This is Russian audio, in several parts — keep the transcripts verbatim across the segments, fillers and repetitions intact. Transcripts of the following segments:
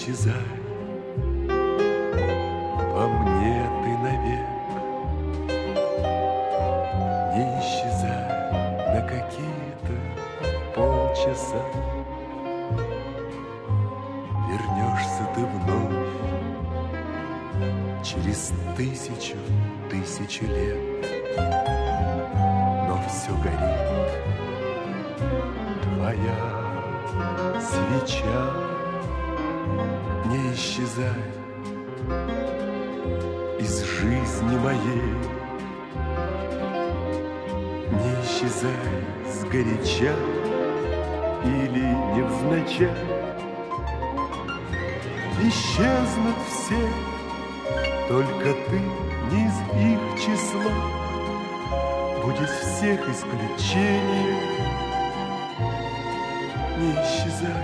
исчезай, по мне ты навек. Не исчезай на какие-то полчаса. Вернешься ты вновь через тысячу, тысячу лет. Но все горит твоя свеча. Не исчезай из жизни моей. Не исчезай сгоряча или невзначай. Исчезнут все, только ты не из их числа. Будешь всех исключением. Не исчезай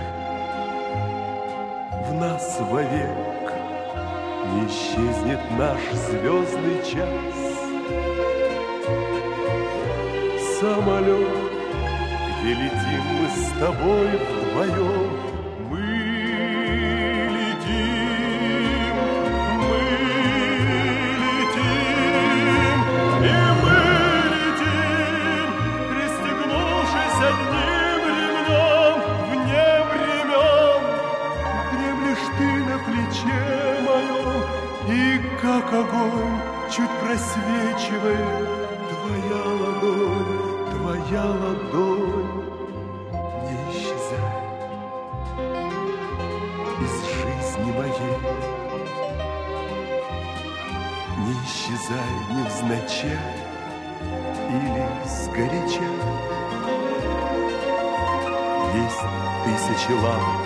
в нас вовек. Не исчезнет наш звездный час. Самолет, где летим мы с тобой вдвоем. Мы летим, мы летим, и мы летим, пристегнувшись одним ремнем вне времен. Дремлешь ты на плече моем, и как огонь чуть просвечивает твоя ладонь, твоя ладонь. Не исчезай из жизни моей. Не исчезай невзначай или сгоряча. Есть тысячи ламп,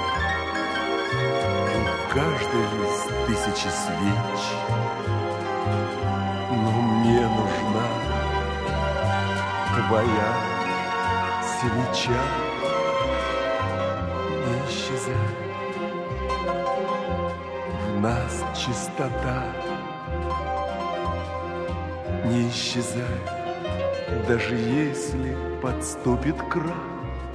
и у каждой есть тысячи свеч. Но мне нужна твоя свеча. Не исчезай, в нас чистота. Не исчезай, даже если подступит крах.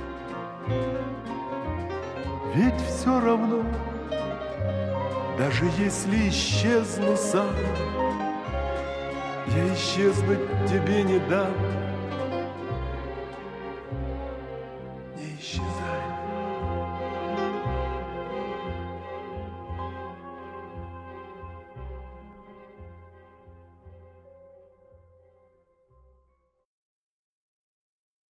Ведь все равно, даже если исчезну сам, я исчезнуть тебе не дам.